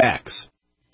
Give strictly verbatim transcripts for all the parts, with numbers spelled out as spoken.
X.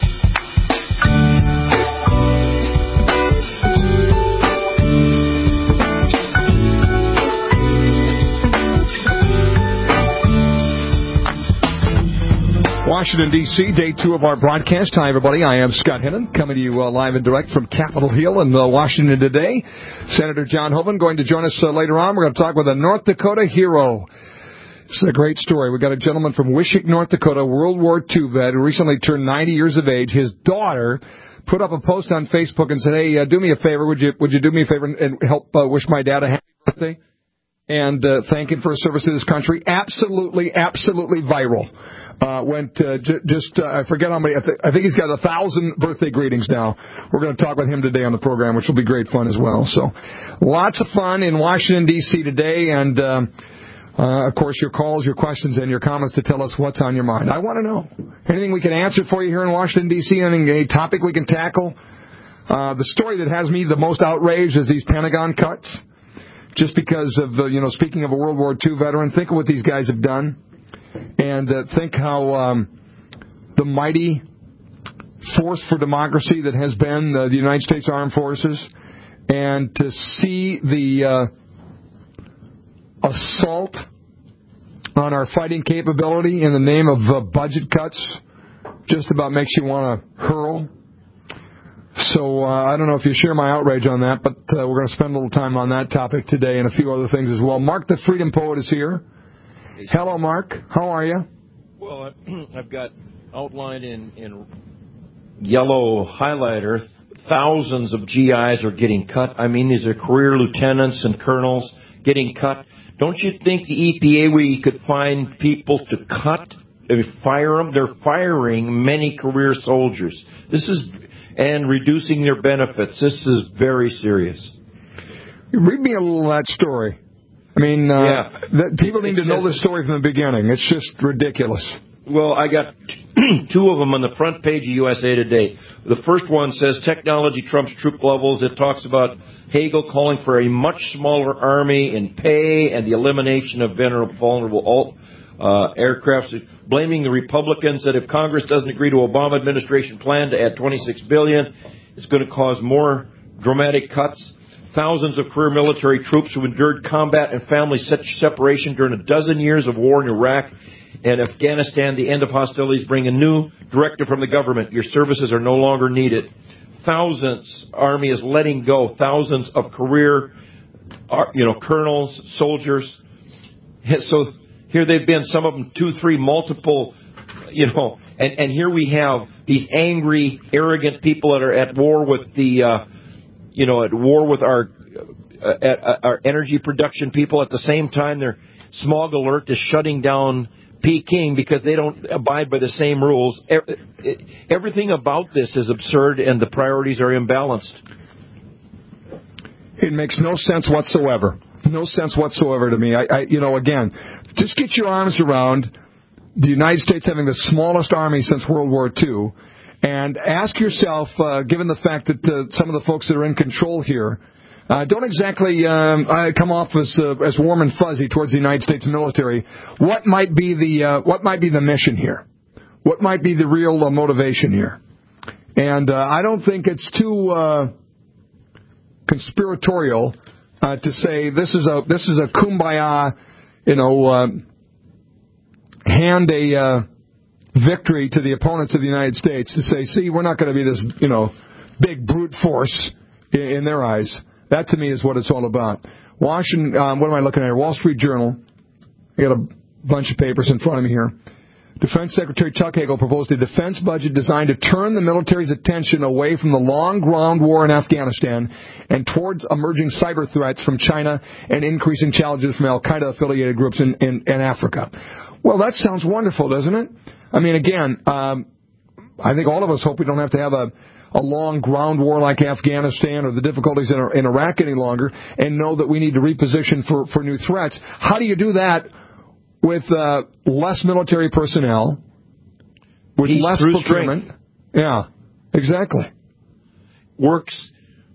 Washington, D C, day two of our broadcast. Hi, everybody. I am Scott Hennon, coming to you uh, live and direct from Capitol Hill in uh, Washington today. Senator John Hoeven going to join us uh, later on. We're going to talk with a North Dakota hero. This is a great story. We've got a gentleman from Wishick, North Dakota, World War Two vet, who recently turned ninety years of age. His daughter put up a post on Facebook and said, hey, uh, do me a favor. Would you would you do me a favor and, and help uh, wish my dad a happy birthday? And uh, thank him for his service to this country. Absolutely, absolutely viral. Uh, went uh, j- just, uh, I forget how many, I, th- I think he's got a thousand birthday greetings now. We're going to talk with him today on the program, which will be great fun as well. So lots of fun in Washington, D C today. And, um, uh, of course, your calls, your questions, and your comments to tell us what's on your mind. I want to know. Anything we can answer for you here in Washington, D C? Anything, any topic we can tackle? Uh, the story that has me the most outraged is these Pentagon cuts. Just because of, uh, you know, speaking of a World War Two veteran, think of what these guys have done. And uh, think how um, the mighty force for democracy that has been uh, the United States Armed Forces, and to see the uh, assault on our fighting capability in the name of uh, budget cuts just about makes you want to hurl. So uh, I don't know if you share my outrage on that, but uh, we're going to spend a little time on that topic today and a few other things as well. Mark the Freedom Poet is here. Hello, Mark. How are you? Well, I've got outlined in, in yellow highlighter, thousands of G Is are getting cut. I mean, these are career lieutenants and colonels getting cut. Don't you think the E P A, we could find people to cut, I mean, fire them? They're firing many career soldiers. This is, and reducing their benefits. This is very serious. Read me a little of that story. I mean, uh, yeah. that people need to know this story from the beginning. It's just ridiculous. Well, I got two of them on the front page of U S A Today. The first one says, technology trumps troop levels. It talks about Hagel calling for a much smaller army in pay and the elimination of vulnerable uh, aircraft, blaming the Republicans that if Congress doesn't agree to Obama administration plan to add twenty-six billion dollars, it's going to cause more dramatic cuts. Thousands of career military troops who endured combat and family separation during a dozen years of war in Iraq and Afghanistan. The end of hostilities bring a new directive from the government. Your services are no longer needed. Thousands, Army is letting go. Thousands of career, you know, colonels, soldiers. So here they've been, some of them two, three, multiple, you know, and, and here we have these angry, arrogant people that are at war with the, uh, you know, at war with our uh, at, uh, our energy production people. At the same time, their smog alert is shutting down Peking because they don't abide by the same rules. Everything about this is absurd, and the priorities are imbalanced. It makes no sense whatsoever. No sense whatsoever to me. I, I, you know, again, just get your arms around the United States having the smallest army since World War Two. And ask yourself, uh, given the fact that uh, some of the folks that are in control here uh, don't exactly um, uh, come off as uh, as warm and fuzzy towards the United States military, what might be the uh, what might be the mission here? What might be the real uh, motivation here? And uh, I don't think it's too uh, conspiratorial uh, to say this is a this is a kumbaya, you know, uh, hand a. Uh, victory to the opponents of the United States to say, see, we're not going to be this, you know, big brute force in, in their eyes. That, to me, is what it's all about. Washington, um, what am I looking at here? Wall Street Journal. I got a bunch of papers in front of me here. Defense Secretary Chuck Hagel proposed a defense budget designed to turn the military's attention away from the long ground war in Afghanistan and towards emerging cyber threats from China and increasing challenges from al-Qaeda-affiliated groups in, in, in Africa. Well, that sounds wonderful, doesn't it? I mean, again, um, I think all of us hope we don't have to have a, a long ground war like Afghanistan or the difficulties in, in Iraq any longer, and know that we need to reposition for, for new threats. How do you do that with uh, less military personnel, with Peace less procurement? Strength. Yeah, exactly. Works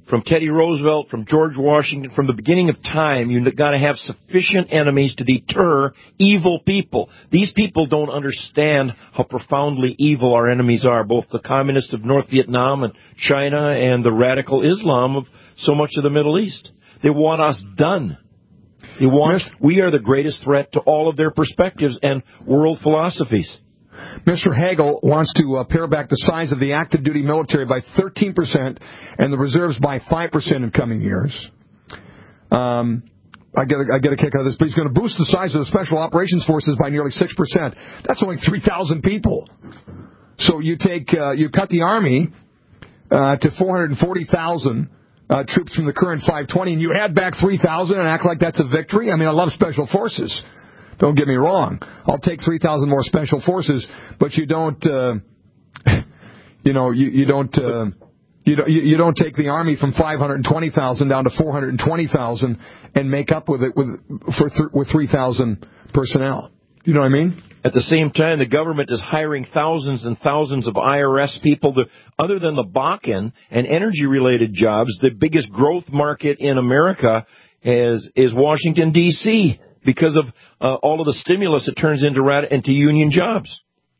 from Teddy Roosevelt, from George Washington, from the beginning of time, you've got to have sufficient enemies to deter evil people. These people don't understand how profoundly evil our enemies are, both the communists of North Vietnam and China and the radical Islam of so much of the Middle East. They want us done. They want, we are the greatest threat to all of their perspectives and world philosophies. Mister Hagel wants to uh, pare back the size of the active duty military by thirteen percent and the reserves by five percent in coming years. Um, I get, a, I get a kick out of this, but he's going to boost the size of the Special Operations Forces by nearly six percent. That's only three thousand people. So you take, uh, you cut the Army uh, to four hundred forty thousand uh, troops from the current five twenty, and you add back three thousand and act like that's a victory? I mean, I love Special Forces. Don't get me wrong. I'll take three thousand more Special Forces, but you don't, uh, you know, you, you don't, uh, you don't, you, you don't take the Army from five hundred twenty thousand down to four hundred twenty thousand and make up with it with for th- with three thousand personnel. You know what I mean? At the same time, the government is hiring thousands and thousands of I R S people. To, other than the Bakken and energy-related jobs, the biggest growth market in America is is Washington, D C, because of uh, all of the stimulus it turns into, into union jobs.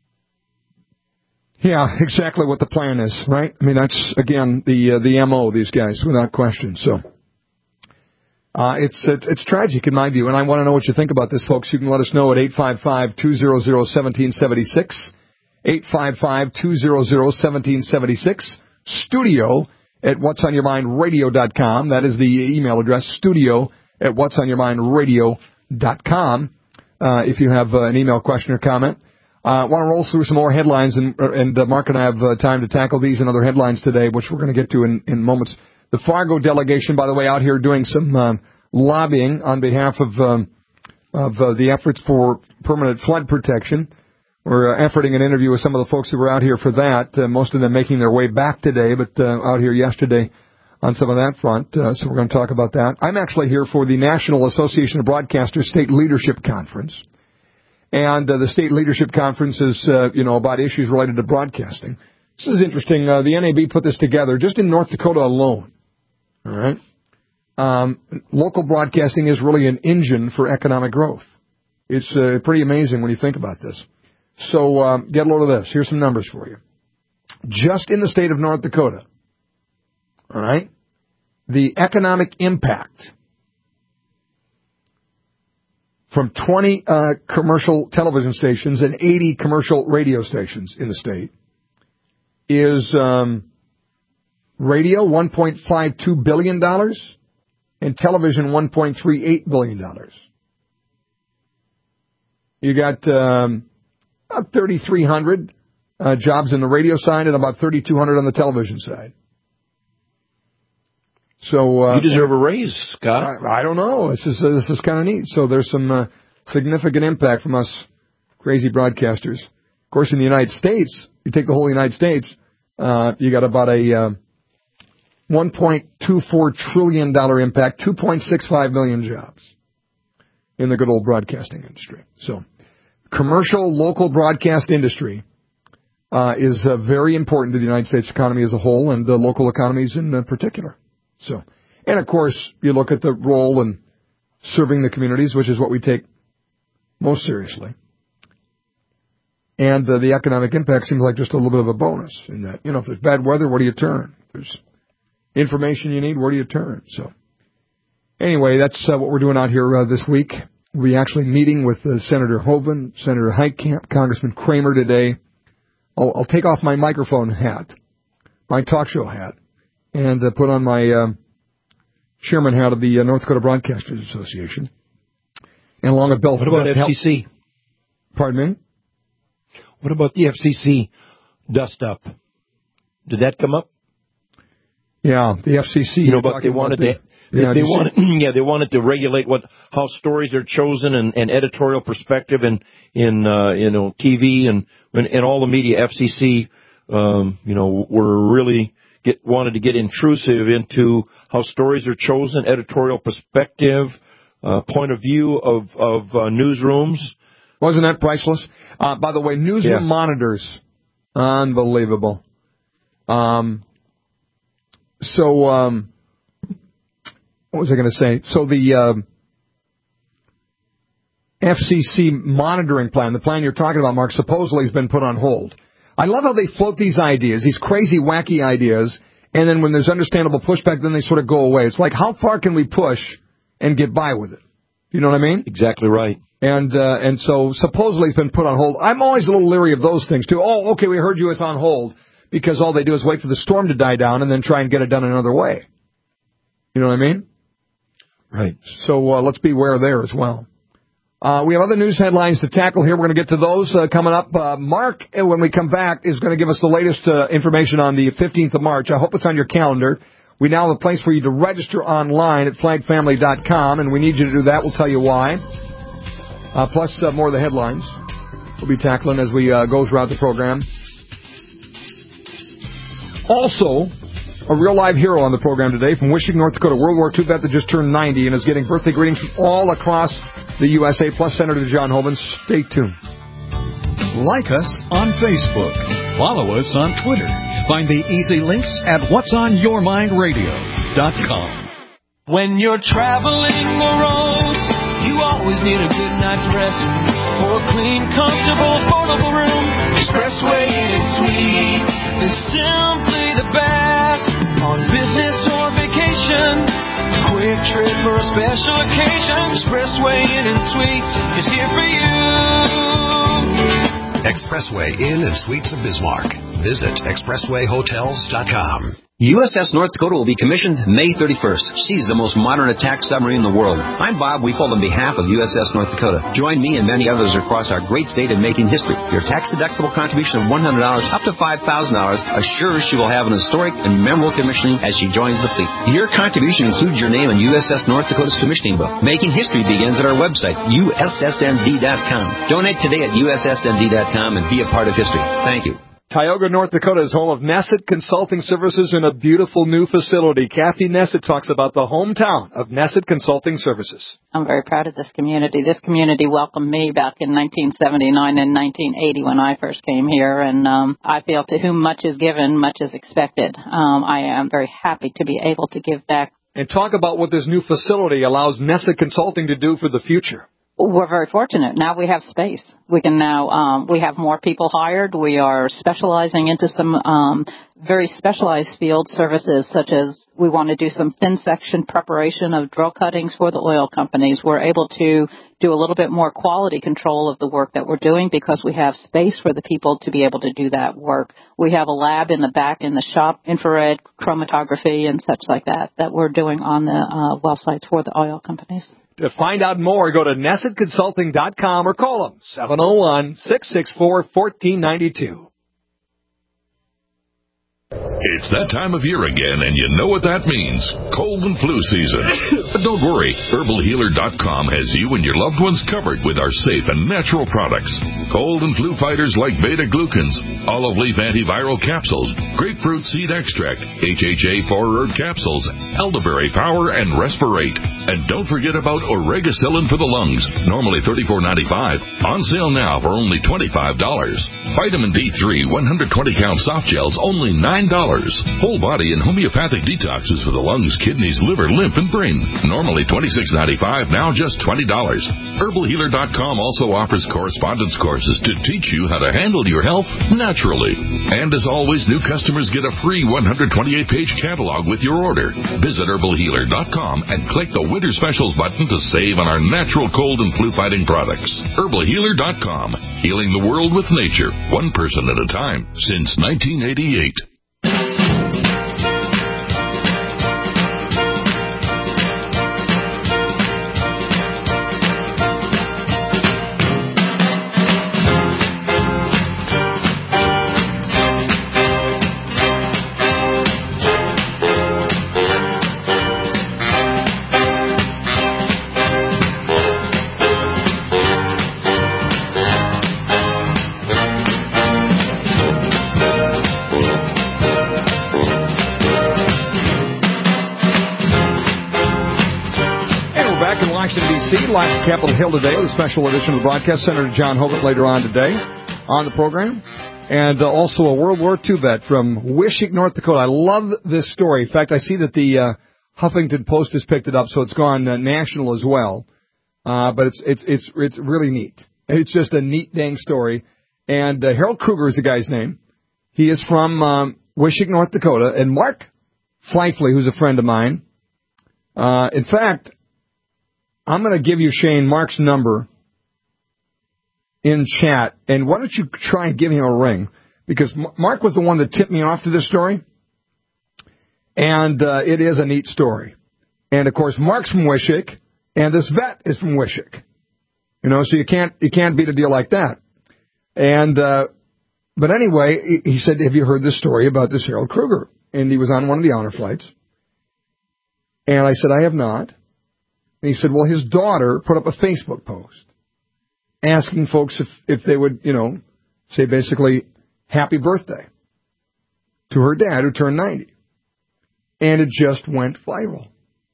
Yeah, exactly what the plan is, right? I mean, that's, again, the uh, the M O, these guys, without question. So uh, it's, it's it's tragic in my view, and I want to know what you think about this, folks. You can let us know at eight five five, two hundred, one seven seven six, eight five five, two hundred, one seven seven six, studio at what's on your mind radio dot com. That is the email address, studio at what's on your mind radio dot com. Dot com, uh, if you have uh, an email question or comment. I uh, want to roll through some more headlines, and, and uh, Mark and I have uh, time to tackle these and other headlines today, which we're going to get to in, in moments. The Fargo delegation, by the way, out here doing some uh, lobbying on behalf of um, of uh, the efforts for permanent flood protection. We're uh, efforting an interview with some of the folks who were out here for that, uh, most of them making their way back today, but uh, out here yesterday on some of that front, uh, so we're going to talk about that. I'm actually here for the National Association of Broadcasters State Leadership Conference, and uh, the State Leadership Conference is, uh, you know, about issues related to broadcasting. This is interesting. Uh, the N A B put this together just in North Dakota alone. All right, um, local broadcasting is really an engine for economic growth. It's uh, pretty amazing when you think about this. So um, get a load of this. Here's some numbers for you. Just in the state of North Dakota, all right, the economic impact from twenty uh, commercial television stations and eighty commercial radio stations in the state is um, radio, one point five two billion dollars, and television, one point three eight billion dollars. You got um, about thirty-three hundred uh, jobs in the radio side and about thirty-two hundred on the television side. So uh, you deserve a raise, Scott. I, I don't know. This is uh, this is kind of neat. So there's some uh, significant impact from us crazy broadcasters. Of course, in the United States, you take the whole United States, uh, you got about a uh, one point two four trillion dollars impact, two point six five million jobs in the good old broadcasting industry. So commercial local broadcast industry uh, is uh, very important to the United States economy as a whole, and the local economies in uh, particular. So, and of course, you look at the role in serving the communities, which is what we take most seriously. And uh, the economic impact seems like just a little bit of a bonus in that, you know, if there's bad weather, where do you turn? If there's information you need, where do you turn? So, anyway, that's uh, what we're doing out here uh, this week. We're actually meeting with uh, Senator Hoeven, Senator Heitkamp, Congressman Kramer today. I'll, I'll take off my microphone hat, my talk show hat, and uh, put on my um, chairman hat of the uh, North Dakota Broadcasters Association. And along a belt. What about F C C? Pardon me? What about the F C C dust up? Did that come up? Yeah, the F C C. You know, but they wanted the, to. They, yeah, they wanted, yeah, they wanted to regulate what how stories are chosen and, and editorial perspective and in uh, you know T V and and all the media. F C C, um, you know, were really get wanted to get intrusive into how stories are chosen, editorial perspective, uh, point of view of of uh, newsrooms. Wasn't that priceless? Uh, by the way, newsroom yeah. monitors, unbelievable. Um, so um, what was I going to say? So the uh, F C C monitoring plan, the plan you're talking about, Mark, supposedly has been put on hold. I love how they float these ideas, these crazy, wacky ideas, and then when there's understandable pushback, then they sort of go away. It's like, how far can we push and get by with it? You know what I mean? Exactly right. And uh, and so supposedly it's been put on hold. I'm always a little leery of those things, too. Oh, okay, we heard you, it's on hold, because all they do is wait for the storm to die down and then try and get it done another way. You know what I mean? Right. So uh, let's beware there as well. Uh, we have other news headlines to tackle here. We're going to get to those uh, coming up. Uh, Mark, when we come back, is going to give us the latest uh, information on the fifteenth of March. I hope it's on your calendar. We now have a place for you to register online at flag family dot com, and we need you to do that. We'll tell you why. Uh, plus uh, more of the headlines we'll be tackling as we uh, go throughout the program. Also, a real live hero on the program today from Wishing, North Dakota, World War Two vet that just turned ninety and is getting birthday greetings from all across the U S A, plus Senator John Hoeven. Stay tuned. Like us on Facebook. Follow us on Twitter. Find the easy links at whats on your mind radio dot com. When you're traveling the roads, you always need a good night's rest. For a clean, comfortable, affordable room, Expressway Inn and Suites is simply the best. On business or vacation, a quick trip or a special occasion, Expressway Inn and Suites is here for you. Expressway Inn and Suites of Bismarck. Visit expressway hotels dot com. U S S North Dakota will be commissioned May thirty-first. She's the most modern attack submarine in the world. I'm Bob Weefold on behalf of U S S North Dakota. Join me and many others across our great state in making history. Your tax-deductible contribution of one hundred dollars up to five thousand dollars assures she will have an historic and memorable commissioning as she joins the fleet. Your contribution includes your name in U S S North Dakota's commissioning book. Making history begins at our website, U S S N D dot com. Donate today at U S S N D dot com and be a part of history. Thank you. Tioga, North Dakota is home of Nesset Consulting Services in a beautiful new facility. Kathy Nesset talks about the hometown of Nesset Consulting Services. I'm very proud of this community. This community welcomed me back in nineteen seventy-nine and nineteen eighty when I first came here, and um, I feel to whom much is given, much is expected. Um, I am very happy to be able to give back. And talk about what this new facility allows Nesset Consulting to do for the future. We're very fortunate. Now we have space. We can now, um, we have more people hired. We are specializing into some um, very specialized field services, such as we want to do some thin section preparation of drill cuttings for the oil companies. We're able to do a little bit more quality control of the work that we're doing because we have space for the people to be able to do that work. We have a lab in the back in the shop, infrared chromatography and such like that, that we're doing on the uh, well sites for the oil companies. To find out more, go to nesset consulting dot com or call them, seven oh one, six six four, one four nine two. It's that time of year again, and you know what that means. Cold and flu season. But don't worry. herbal healer dot com has you and your loved ones covered with our safe and natural products. Cold and flu fighters like beta-glucans, olive leaf antiviral capsules, grapefruit seed extract, H H A four herb capsules, elderberry power, and respirate. And don't forget about Oregacillin for the lungs, normally thirty-four ninety-five, on sale now for only twenty-five dollars. Vitamin D three one hundred twenty count soft gels, only nine dollars. Whole body and homeopathic detoxes for the lungs, kidneys, liver, lymph, and brain, normally twenty-six ninety-five, now just twenty dollars. herbal healer dot com also offers correspondence courses to teach you how to handle your health naturally. And as always, new customers get a free one hundred twenty-eight page catalog with your order. Visit herbal healer dot com and click the Winter Specials button to save on our natural cold and flu fighting products. herbal healer dot com, healing the world with nature, one person at a time, since nineteen eighty-eight. Live at Capitol Hill today with a special edition of the broadcast. Senator John Hoeven later on today on the program. And uh, also a World War Two vet from Wishing, North Dakota. I love this story. In fact, I see that the uh, Huffington Post has picked it up, so it's gone uh, national as well. Uh, but it's it's it's it's really neat. It's just a neat dang story. And uh, Harold Kruger is the guy's name. He is from um, Wishick, North Dakota. And Mark Fleifley, who's a friend of mine. Uh, in fact, I'm going to give you, Shane, Mark's number in chat. And why don't you try and give him a ring? Because Mark was the one that tipped me off to this story. And uh, it is a neat story. And, of course, Mark's from Wishick, and this vet is from Wishick. You know, so you can't you can't beat a deal like that. And uh, but anyway, he said, have you heard this story about this Harold Kruger? And he was on one of the honor flights. And I said, I have not. And he said, well, his daughter put up a Facebook post asking folks if, if they would, you know, say basically, happy birthday to her dad who turned ninety. And it just went viral.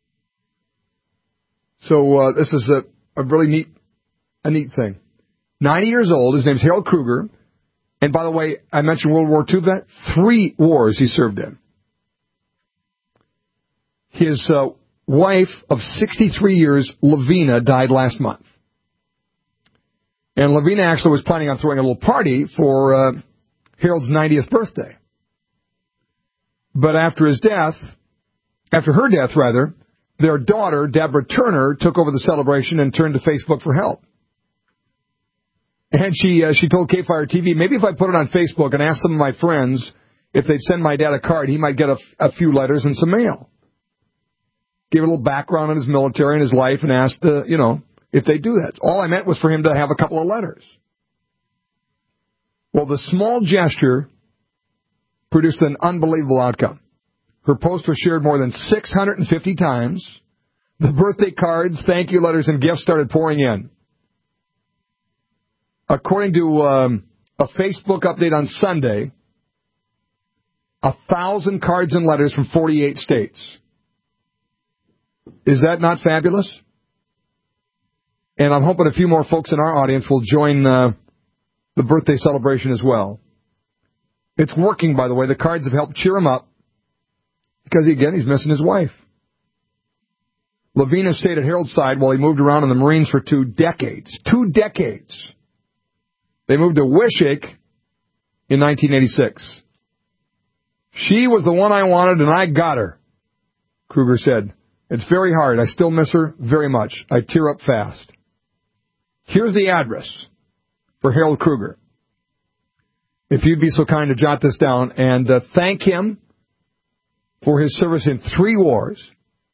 So uh, this is a, a really neat, a neat thing. ninety years old. His name's Harold Kruger. And by the way, I mentioned World War Two vet. Three wars he served in. His uh, wife of sixty-three years, Lavina, died last month. And Lavina actually was planning on throwing a little party for uh, Harold's ninetieth birthday. But after his death, after her death, rather, their daughter, Deborah Turner, took over the celebration and turned to Facebook for help. And she uh, she told K-Fire T V, maybe if I put it on Facebook and ask some of my friends if they'd send my dad a card, he might get a, a few letters and some mail. Gave a little background on his military and his life and asked, uh, you know, if they do that. All I meant was for him to have a couple of letters. Well, the small gesture produced an unbelievable outcome. Her post was shared more than six hundred fifty times. The birthday cards, thank you letters, and gifts started pouring in. According to um, a Facebook update on Sunday, a thousand cards and letters from forty-eight states. Is that not fabulous? And I'm hoping a few more folks in our audience will join uh, the birthday celebration as well. It's working, by the way. The cards have helped cheer him up because, again, he's missing his wife. Lavina stayed at Harold's side while he moved around in the Marines for two decades. Two decades. They moved to Wishick in nineteen eighty-six. She was the one I wanted, and I got her, Kruger said. It's very hard. I still miss her very much. I tear up fast. Here's the address for Harold Kruger. If you'd be so kind to jot this down and uh, thank him for his service in three wars,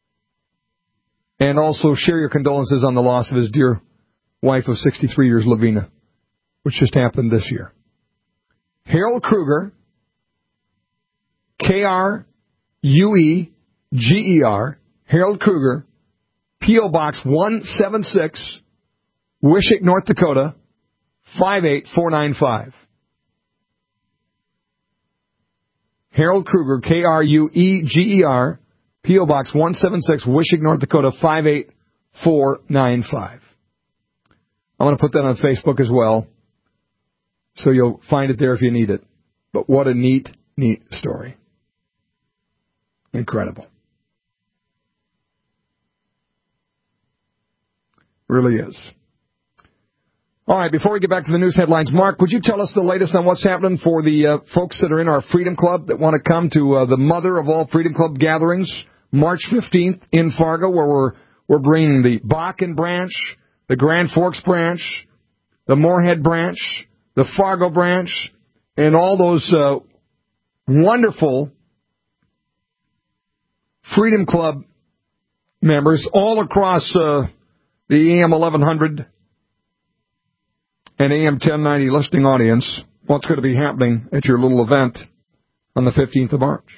and also share your condolences on the loss of his dear wife of sixty-three years, Lavina, which just happened this year. Harold Kruger, K R U E G E R, Harold Kruger, P O. Box one seven six, Wishick, North Dakota, five eight four nine five. Harold Kruger, K R U E G E R, P O. Box one seven six, Wishick, North Dakota, five eight four nine five. I'm going to put that on Facebook as well, so you'll find it there if you need it. But what a neat, neat story. Incredible. Really is. All right, before we get back to the news headlines, Mark, would you tell us the latest on what's happening for the uh, folks that are in our Freedom Club that want to come to uh, the mother of all Freedom Club gatherings, March fifteenth in Fargo, where we're we're bringing the Bakken branch, the Grand Forks branch, the Moorhead branch, the Fargo branch, and all those uh, wonderful Freedom Club members all across uh, the A M eleven hundred and A M ten ninety listening audience. What's going to be happening at your little event on the fifteenth of March?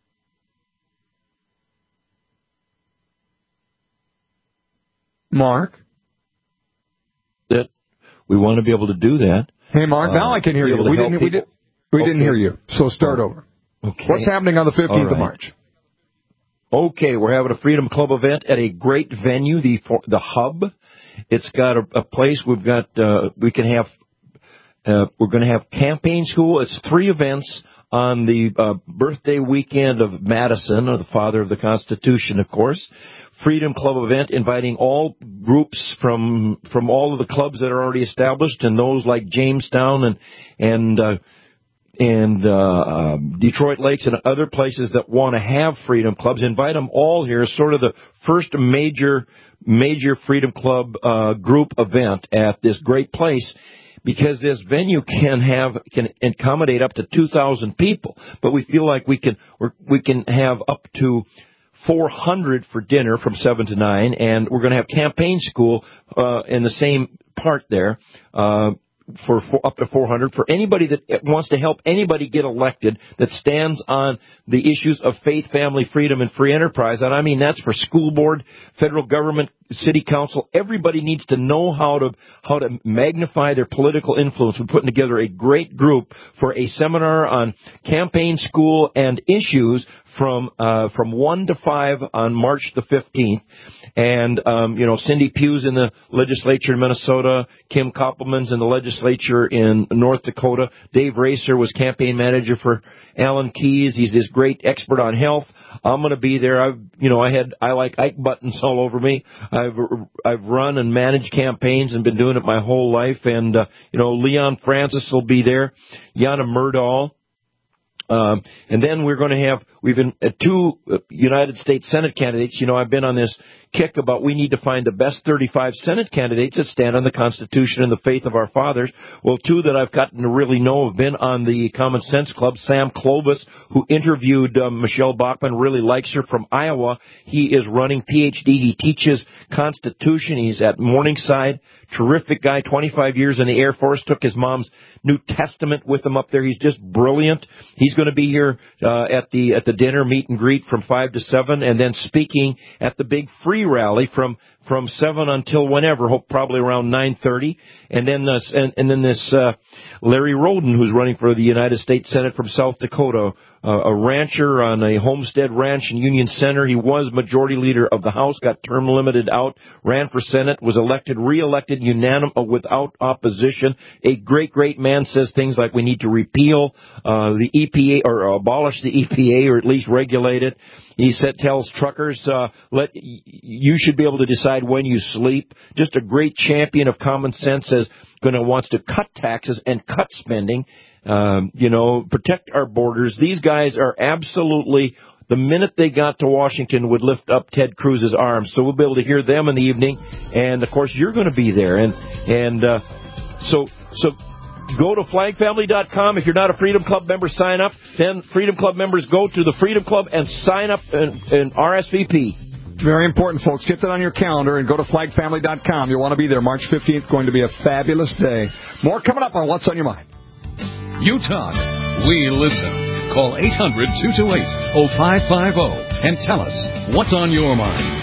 Mark? That we want to be able to do that. Hey, Mark, now uh, I can hear you. We didn't, we, did, we okay. didn't hear you, so start over. Okay. What's happening on the fifteenth right. of March? Okay, we're having a Freedom Club event at a great venue, the the Hub. It's got a, a place we've got. Uh, we can have. Uh, we're going to have campaign school. It's three events on the uh, birthday weekend of Madison, or the father of the Constitution, of course. Freedom Club event inviting all groups from from all of the clubs that are already established, and those like Jamestown and and uh, and uh, uh, Detroit Lakes and other places that want to have Freedom Clubs. Invite them all here. Sort of the first major major Freedom Club uh, group event at this great place, because this venue can have can accommodate up to two thousand people, but we feel like we can we're, we can have up to four hundred for dinner from seven to nine, and we're going to have campaign school uh, in the same part there. Uh, For, for up to four hundred, for anybody that wants to help anybody get elected that stands on the issues of faith, family, freedom, and free enterprise. And I mean, that's for school board, federal government, city council. Everybody needs to know how to how to magnify their political influence. We're putting together a great group for a seminar on campaign school and issues from uh from one to five on March the fifteenth. And, um, you know, Cindy Pugh's in the legislature in Minnesota. Kim Koppelman's in the legislature in North Dakota. Dave Racer was campaign manager for Alan Keyes. He's this great expert on health. I'm going to be there. I've, you know, I had, I like Ike buttons all over me. I've, I've run and managed campaigns and been doing it my whole life. And, uh, you know, Leon Francis will be there. Yana Murdahl. Um, and then we're going to have, we've been uh, two uh, United States Senate candidates. You know, I've been on this kick about we need to find the best thirty-five Senate candidates that stand on the Constitution and the faith of our fathers. Well, two that I've gotten to really know have been on the Common Sense Club. Sam Clovis, who interviewed uh, Michelle Bachmann, really likes her, from Iowa. He is running P H D. He teaches Constitution. He's at Morningside. Terrific guy, twenty-five years in the Air Force, took his mom's New Testament with him up there. He's just brilliant. He's going to be here uh, at the at the dinner meet and greet from five to seven, and then speaking at the big free rally from from seven until whenever, hope probably around nine thirty. And then this and, and then this uh, Larry Roden, who's running for the United States Senate from South Dakota, uh, a rancher on a homestead ranch in Union Center. He was majority leader of the House, got term limited out, ran for Senate, was elected, re-elected unanimous without opposition. A great, great man. Says things like we need to repeal uh, the E P A or abolish the E P A, or at least regulate it. He said, tells truckers, uh, let you should be able to decide when you sleep. Just a great champion of common sense. Says going to wants to cut taxes and cut spending. Um, you know, protect our borders. These guys are absolutely. The minute they got to Washington, would lift up Ted Cruz's arms. So we'll be able to hear them in the evening. And of course, you're going to be there. And and uh, so so. Go to flag family dot com. If you're not a Freedom Club member, sign up. Then Freedom Club members go to the Freedom Club and sign up and, and R S V P. Very important, folks. Get that on your calendar and go to flag family dot com. You'll want to be there. March fifteenth, going to be a fabulous day. More coming up on What's on Your Mind. You talk. We listen. Call eight hundred, two two eight, oh five five oh and tell us what's on your mind.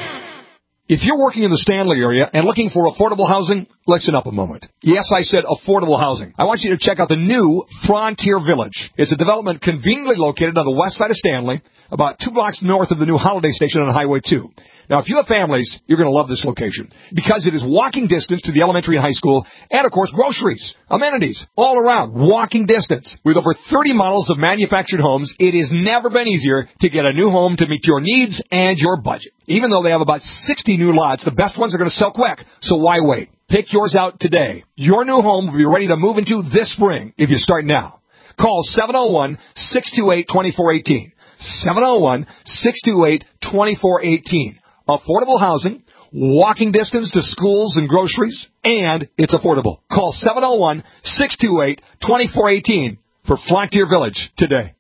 If you're working in the Stanley area and looking for affordable housing, listen up a moment. Yes, I said affordable housing. I want you to check out the new Frontier Village. It's a development conveniently located on the west side of Stanley, about two blocks north of the new Holiday Station on Highway two. Now, if you have families, you're going to love this location because it is walking distance to the elementary and high school and, of course, groceries, amenities, all around, walking distance. With over thirty models of manufactured homes, it has never been easier to get a new home to meet your needs and your budget. Even though they have about sixty new lots, the best ones are going to sell quick, so why wait? Pick yours out today. Your new home will be ready to move into this spring if you start now. Call seven oh one, six two eight, two four one eight. seven oh one, six two eight, two four one eight. Affordable housing, walking distance to schools and groceries, and it's affordable. Call seven oh one, six two eight, two four one eight for Frontier Village today.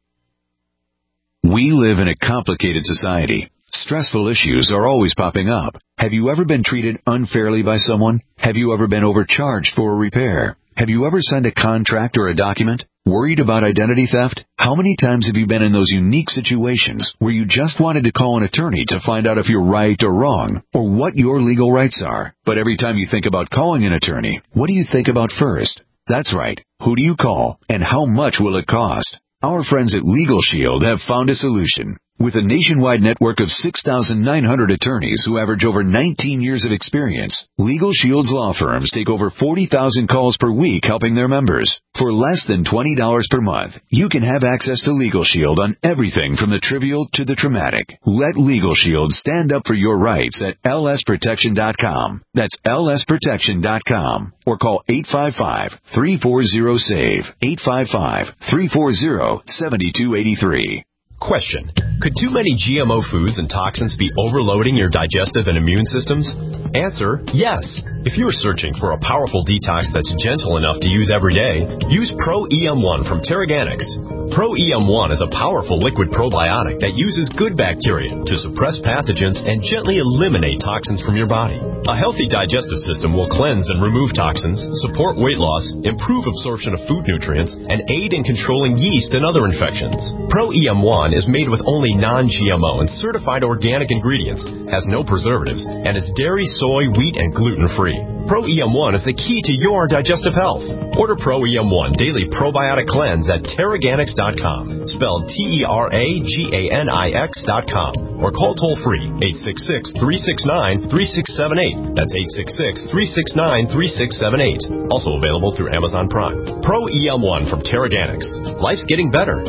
We live in a complicated society. Stressful issues are always popping up. Have you ever been treated unfairly by someone? Have you ever been overcharged for a repair? Have you ever signed a contract or a document? Worried about identity theft? How many times have you been in those unique situations where you just wanted to call an attorney to find out if you're right or wrong, or what your legal rights are? But every time you think about calling an attorney, what do you think about first? That's right. Who do you call, and how much will it cost? Our friends at Legal Shield have found a solution. With a nationwide network of six thousand nine hundred attorneys who average over nineteen years of experience, Legal Shield's law firms take over forty thousand calls per week helping their members. For less than twenty dollars per month, you can have access to Legal Shield on everything from the trivial to the traumatic. Let Legal Shield stand up for your rights at L S protection dot com. That's L S protection dot com. Or call eight five five, three four zero, S A V E, eight five five, three four zero, seven two eight three. Question. Could too many G M O foods and toxins be overloading your digestive and immune systems? Answer, yes. If you are searching for a powerful detox that's gentle enough to use every day, use Pro E M one from Terraganics. Pro E M one is a powerful liquid probiotic that uses good bacteria to suppress pathogens and gently eliminate toxins from your body. A healthy digestive system will cleanse and remove toxins, support weight loss, improve absorption of food nutrients, and aid in controlling yeast and other infections. Pro E M one is made with only non-G M O and certified organic ingredients, has no preservatives, and is dairy, soy, wheat, and gluten-free. Pro E M one is the key to your digestive health. Order Pro E M one Daily Probiotic Cleanse at Terraganics dot com, spelled T E R A G A N I X dot com, or call toll-free eight six six, three six nine, three six seven eight. That's eight six six, three six nine, three six seven eight. Also available through Amazon Prime. Pro E M one from Terraganics. Life's getting better.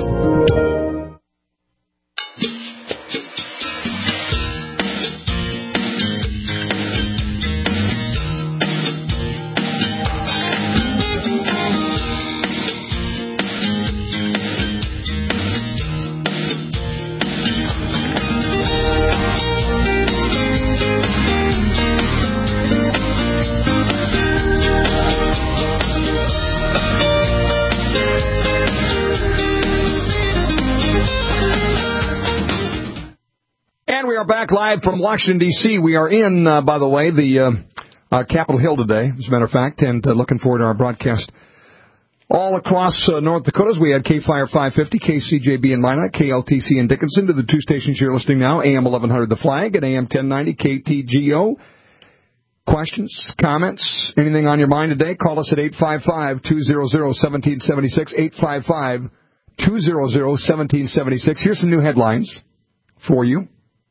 Back live from Washington, D C We are in, uh, by the way, the uh, uh, Capitol Hill today, as a matter of fact, and uh, looking forward to our broadcast all across uh, North Dakota. We had K-Fire five fifty, K C J B in Minot, K L T C in Dickinson, to the two stations you're listening now, A M eleven hundred The Flag and A M ten ninety K T G O. Questions, comments, anything on your mind today? Call us at eight five five, two hundred, one seven seven six, eight five five, two hundred, one seven seven six. Here's some new headlines for you.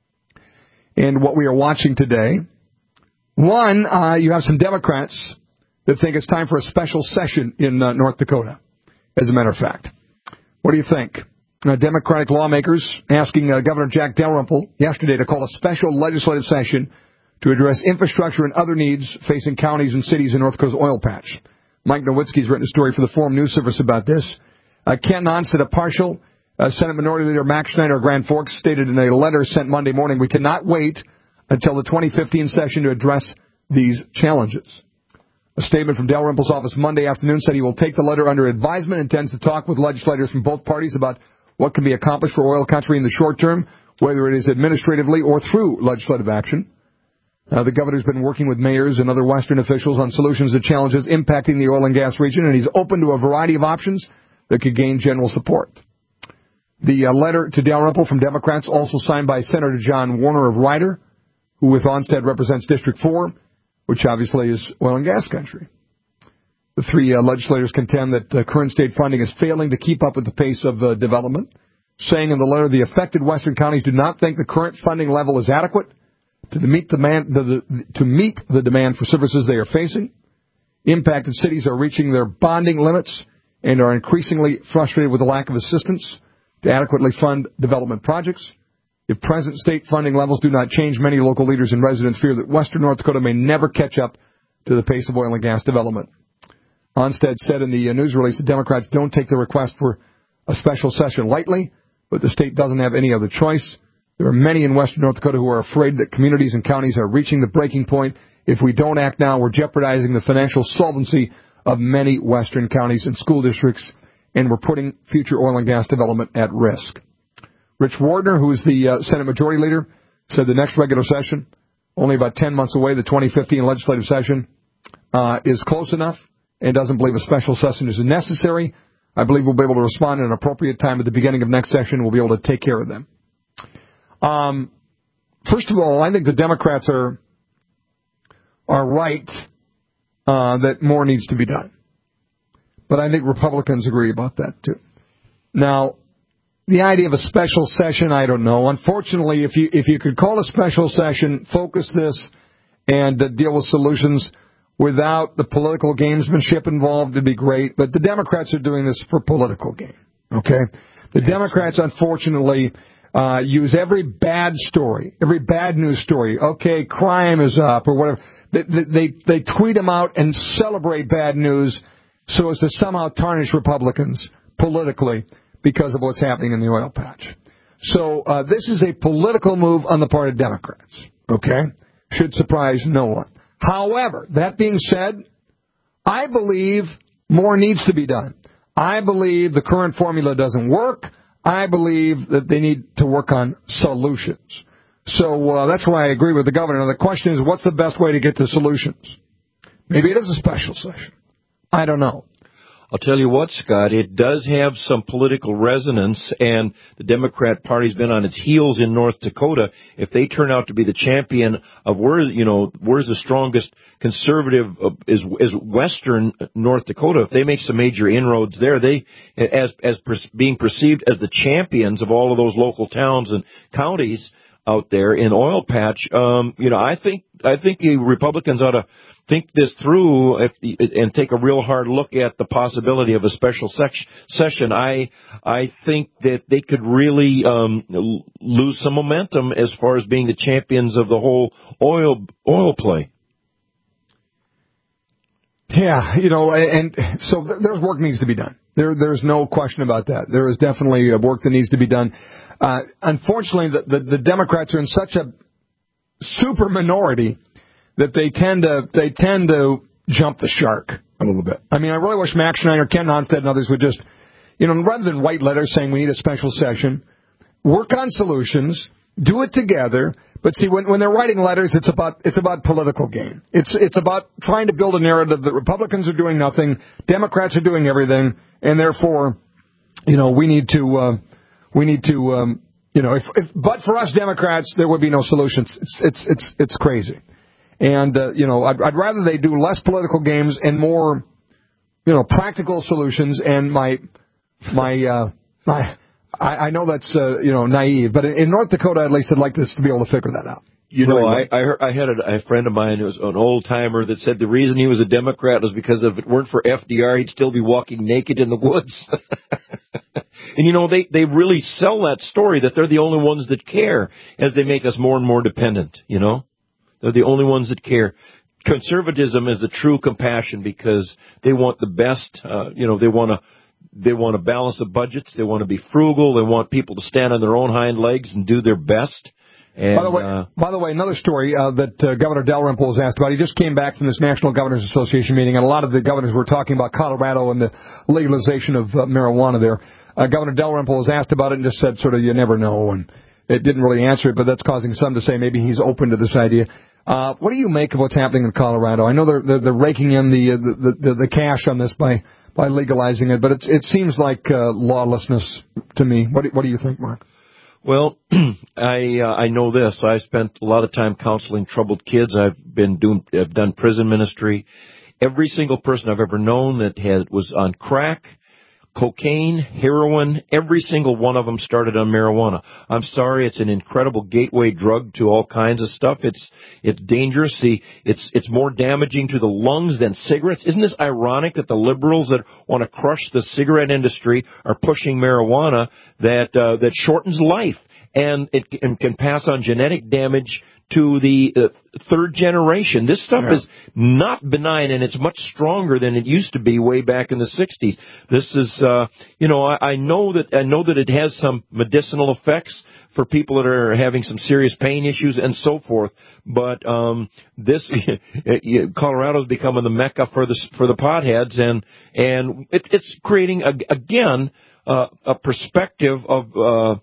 And what we are watching today. One, uh, you have some Democrats that think it's time for a special session in uh, North Dakota, as a matter of fact. What do you think? Uh, Democratic lawmakers asking uh, Governor Jack Dalrymple yesterday to call a special legislative session to address infrastructure and other needs facing counties and cities in North Dakota's oil patch. Mike Nowitzki's written a story for the Forum News Service about this. Uh, Ken Nahn said a partial Uh, Senate Minority Leader Max Schneider of Grand Forks stated in a letter sent Monday morning, we cannot wait until the twenty fifteen session to address these challenges. A statement from Dalrymple's office Monday afternoon said he will take the letter under advisement, intends to talk with legislators from both parties about what can be accomplished for oil country in the short term, whether it is administratively or through legislative action. Uh, the governor's been working with mayors and other Western officials on solutions to challenges impacting the oil and gas region, and he's open to a variety of options that could gain general support. The uh, letter to Dalrymple from Democrats, also signed by Senator John Warner of Ryder, who with Onstead represents District four, which obviously is oil and gas country. The three uh, legislators contend that uh, current state funding is failing to keep up with the pace of uh, development, saying in the letter the affected Western counties do not think the current funding level is adequate to meet the demand, the, the, to meet the demand for services they are facing. Impacted cities are reaching their bonding limits and are increasingly frustrated with the lack of assistance to adequately fund development projects. If present state funding levels do not change, many local leaders and residents fear that western North Dakota may never catch up to the pace of oil and gas development. Onstead said in the news release that Democrats don't take the request for a special session lightly, but the state doesn't have any other choice. There are many in western North Dakota who are afraid that communities and counties are reaching the breaking point. If we don't act now, we're jeopardizing the financial solvency of many western counties and school districts, and we're putting future oil and gas development at risk. Rich Wardner, who is the uh, Senate Majority Leader, said the next regular session, only about ten months away, the twenty fifteen legislative session, uh, is close enough and doesn't believe a special session is necessary. I believe we'll be able to respond at an appropriate time at the beginning of next session. We'll be able to take care of them. Um, first of all, I think the Democrats are are right uh, that more needs to be done. But I think Republicans agree about that, too. Now, the idea of a special session, I don't know. Unfortunately, if you if you could call a special session, focus this, and uh, deal with solutions without the political gamesmanship involved, it'd be great. But the Democrats are doing this for political gain, okay? The Democrats, unfortunately, uh, use every bad story, every bad news story. Okay, crime is up or whatever. They, they, they tweet them out and celebrate bad news so as to somehow tarnish Republicans politically because of what's happening in the oil patch. So uh, this is a political move on the part of Democrats, okay? Should surprise no one. However, that being said, I believe more needs to be done. I believe the current formula doesn't work. I believe that they need to work on solutions. So uh, that's why I agree with the governor. Now, the question is, what's the best way to get to solutions? Maybe it is a special session. I don't know. I'll tell you what, Scott, it does have some political resonance, and the Democrat Party's been on its heels in North Dakota. If they turn out to be the champion of where, you know, where's the strongest conservative is is Western North Dakota. If they make some major inroads there, they, as as per, being perceived as the champions of all of those local towns and counties out there in oil patch, um, you know, I think I think the Republicans ought to think this through if the, and take a real hard look at the possibility of a special sec- session. I I think that they could really um, lose some momentum as far as being the champions of the whole oil oil play. Yeah, you know, and so there's work needs to be done. There, there's no question about that. There is definitely work that needs to be done. Uh, unfortunately, the, the, the Democrats are in such a super minority that they tend to they tend to jump the shark a little bit. I mean, I really wish Max Schneider, Ken Onstead, and others would just, you know, rather than write letters saying we need a special session, work on solutions, do it together. But see, when when they're writing letters, it's about it's about political gain. It's it's about trying to build a narrative that Republicans are doing nothing, Democrats are doing everything, and therefore, you know, we need to uh, we need to um, you know, if, if but for us Democrats, there would be no solutions. It's it's it's it's crazy. And, uh, you know, I'd, I'd rather they do less political games and more, you know, practical solutions. And my, my, uh, my, I, I know that's, uh, you know, naive, but in, in North Dakota, at least I'd like us to be able to figure that out. You know, I I, heard, I had a, a friend of mine who was an old-timer that said the reason he was a Democrat was because if it weren't for F D R, he'd still be walking naked in the woods. And, you know, they, they really sell that story that they're the only ones that care as they make us more and more dependent, you know? They're the only ones that care. Conservatism is the true compassion because they want the best. Uh, you know, they want to they want to balance the budgets. They want to be frugal. They want people to stand on their own hind legs and do their best. And, by the way, uh, by the way, another story uh, that uh, Governor Dalrymple was asked about. He just came back from this National Governors Association meeting, and a lot of the governors were talking about Colorado and the legalization of uh, marijuana there. Uh, Governor Dalrymple was asked about it and just said, sort of, you never know, and it didn't really answer it, but that's causing some to say maybe he's open to this idea. Uh, what do you make of what's happening in Colorado? I know they're they're, they're raking in the, uh, the the the cash on this by by legalizing it, but it it seems like uh, lawlessness to me. What do, what do you think, Mark? Well, I uh, I know this. I spent a lot of time counseling troubled kids. I've been doing I've done prison ministry. Every single person I've ever known that had was on crack, cocaine, heroin, every single one of them started on marijuana. I'm sorry, it's an incredible gateway drug to all kinds of stuff. It's it's dangerous. See, it's it's more damaging to the lungs than cigarettes. Isn't this ironic that the liberals that want to crush the cigarette industry are pushing marijuana that uh, that shortens life and it can, can pass on genetic damage to the uh, third generation. This stuff yeah. is not benign, and it's much stronger than it used to be way back in the sixties. This is, uh, you know, I, I know that I know that it has some medicinal effects for people that are having some serious pain issues and so forth. But um, this, Colorado's becoming the mecca for the for the potheads, and and it, it's creating a, again uh, a perspective of. Uh,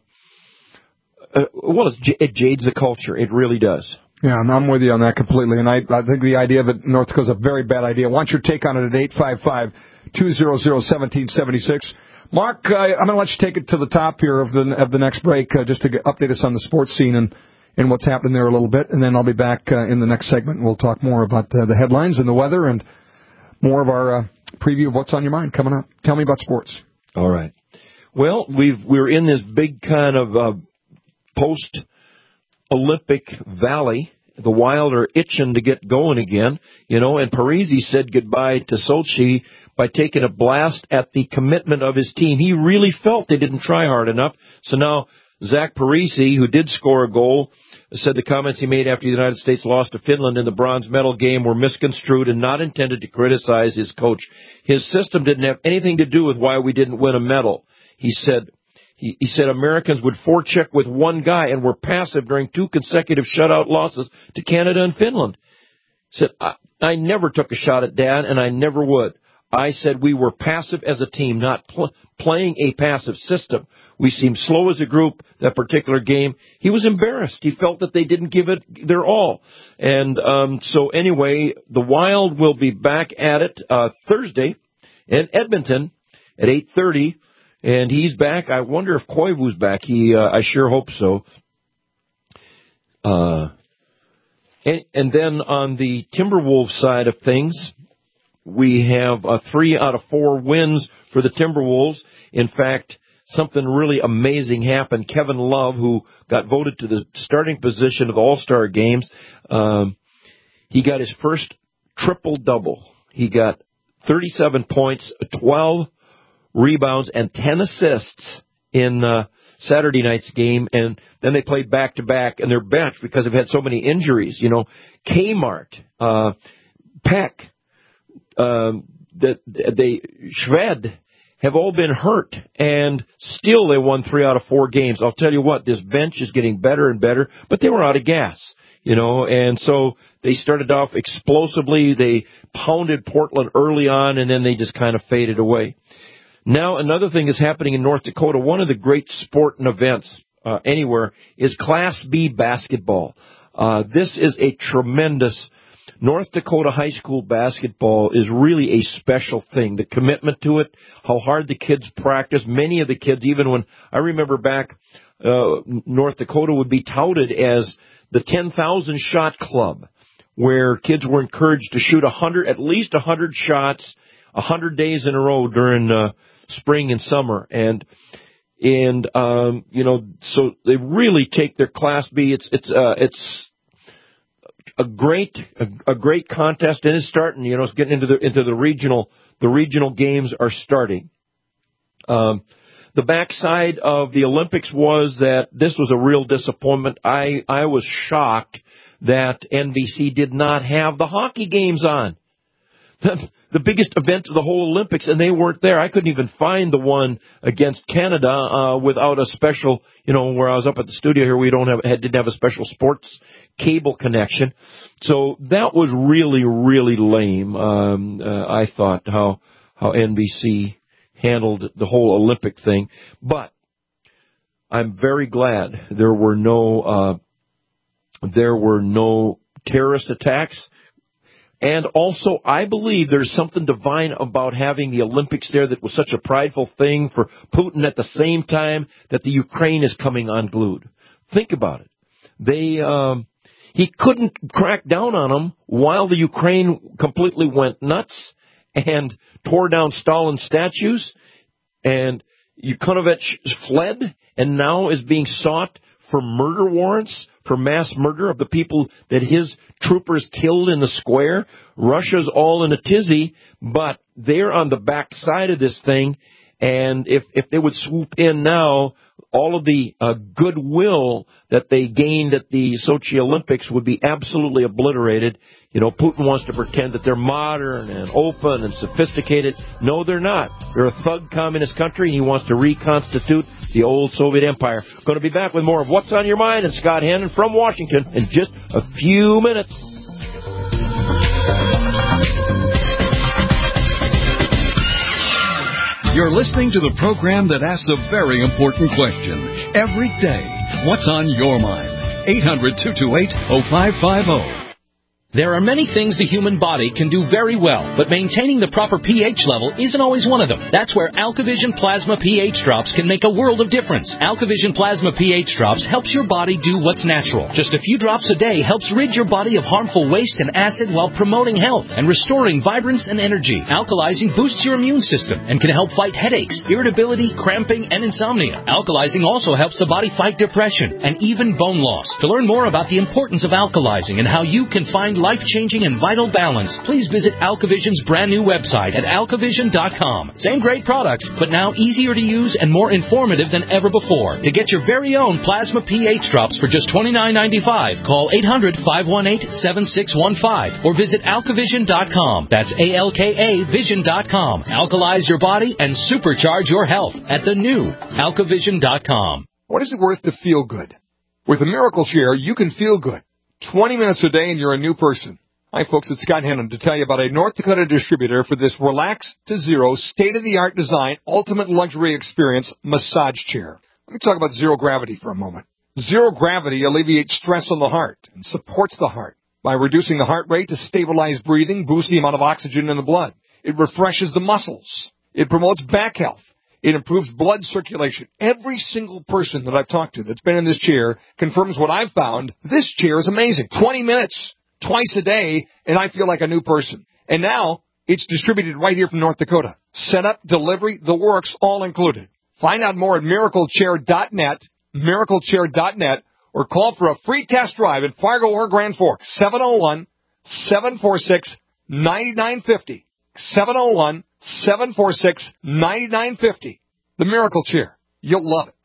Uh, well, it's, it jades the culture. It really does. Yeah, I'm with you on that completely. And I, I think the idea of it in North Dakota is a very bad idea. I want your take on it at eight five five, two hundred, seventeen seventy-six. Mark, uh, I'm going to let you take it to the top here of the of the next break uh, just to get, update us on the sports scene and, and what's happening there a little bit. And then I'll be back uh, in the next segment. And we'll talk more about uh, the headlines and the weather and more of our uh, preview of what's on your mind coming up. Tell me about sports. All right. Well, we've, we're in this big kind of uh, post-Olympic valley. The Wild are itching to get going again, you know, and Parisi said goodbye to Sochi by taking a blast at the commitment of his team. He really felt they didn't try hard enough. So now Zach Parisi, who did score a goal, said the comments he made after the United States lost to Finland in the bronze medal game were misconstrued and not intended to criticize his coach. His system didn't have anything to do with why we didn't win a medal. He said, he, he said Americans would forecheck with one guy and were passive during two consecutive shutout losses to Canada and Finland. He said, I, I never took a shot at Dad, and I never would. I said we were passive as a team, not pl- playing a passive system. We seemed slow as a group that particular game. He was embarrassed. He felt that they didn't give it their all. And um, so anyway, the Wild will be back at it uh, Thursday in Edmonton at eight thirty. And he's back. I wonder if Koivu's back. He, uh, I sure hope so. Uh, and, and then on the Timberwolves side of things, we have uh, three out of four wins for the Timberwolves. In fact, something really amazing happened. Kevin Love, who got voted to the starting position of the All-Star games, um, he got his first triple-double. He got thirty-seven points, twelve rebounds, and ten assists in uh, Saturday night's game, and then they played back-to-back, and they're benched because they've had so many injuries. You know, Kmart, uh, Peck, um, that they Shved have all been hurt, and still they won three out of four games. I'll tell you what, this bench is getting better and better, but they were out of gas, you know, and so they started off explosively. They pounded Portland early on, and then they just kind of faded away. Now, another thing is happening in North Dakota. One of the great sporting events uh, anywhere is Class B basketball. Uh, this is a tremendous North Dakota high school basketball is really a special thing. The commitment to it, how hard the kids practice. Many of the kids, even when I remember back, uh, North Dakota would be touted as the ten thousand shot club, where kids were encouraged to shoot one hundred, at least one hundred shots, one hundred days in a row during uh, spring and summer. And and um, you know, so they really take their Class B. It's it's uh, it's a great a, a great contest, and it's starting. You know, it's getting into the into the regional. The regional games are starting. Um, the backside of the Olympics was that this was a real disappointment. I I was shocked that N B C did not have the hockey games on. The, the biggest event of the whole Olympics, and they weren't there. I couldn't even find the one against Canada uh, without a special, you know, where I was up at the studio here, we don't have had, didn't have a special sports cable connection. So that was really, really lame. Um, uh, I thought how how N B C handled the whole Olympic thing, but I'm very glad there were no uh, there were no terrorist attacks. And also, I believe there's something divine about having the Olympics there that was such a prideful thing for Putin at the same time that the Ukraine is coming unglued. Think about it. They, um, he couldn't crack down on them while the Ukraine completely went nuts and tore down Stalin's statues, and Yanukovych fled and now is being sought for murder warrants, for mass murder of the people that his troopers killed in the square. Russia's all in a tizzy, but they're on the back side of this thing, and if if they would swoop in now, all of the uh, goodwill that they gained at the Sochi Olympics would be absolutely obliterated. You know, Putin wants to pretend that they're modern and open and sophisticated. No, they're not. They're a thug communist country. He wants to reconstitute the old Soviet Empire. Going to be back with more of What's on Your Mind and Scott Hannon from Washington in just a few minutes. You're listening to the program that asks a very important question every day. What's on your mind? eight hundred two two eight oh five five oh. There are many things the human body can do very well, but maintaining the proper pH level isn't always one of them. That's where AlkaVision Plasma pH Drops can make a world of difference. AlkaVision Plasma pH Drops helps your body do what's natural. Just a few drops a day helps rid your body of harmful waste and acid while promoting health and restoring vibrance and energy. Alkalizing boosts your immune system and can help fight headaches, irritability, cramping, and insomnia. Alkalizing also helps the body fight depression and even bone loss. To learn more about the importance of alkalizing and how you can find life-changing and vital balance, please visit AlkaVision's brand new website at alkavision dot com. Same great products, but now easier to use and more informative than ever before. To get your very own Plasma pH Drops for just twenty-nine ninety-five, call eight hundred, five one eight, seven six one five or visit alkavision dot com. That's A L K A vision dot com. Alkalize your body and supercharge your health at the new alkavision dot com. What is it worth to feel good? With a Miracle Chair, you can feel good. twenty minutes a day and you're a new person. Hi, folks. It's Scott Hennon to tell you about a North Dakota distributor for this relax to zero, state-of-the-art design, ultimate luxury experience massage chair. Let me talk about zero gravity for a moment. Zero gravity alleviates stress on the heart and supports the heart by reducing the heart rate to stabilize breathing, boost the amount of oxygen in the blood. It refreshes the muscles. It promotes back health. It improves blood circulation. Every single person that I've talked to that's been in this chair confirms what I've found. This chair is amazing. twenty minutes, twice a day, and I feel like a new person. And now it's distributed right here from North Dakota. Setup, delivery, the works, all included. Find out more at miracle chair dot net, miracle chair dot net, or call for a free test drive in Fargo or Grand Forks, seven oh one, seven four six, nine nine five oh. seven oh one, seven four six, nine nine five oh. The Miracle Chair. You'll love it.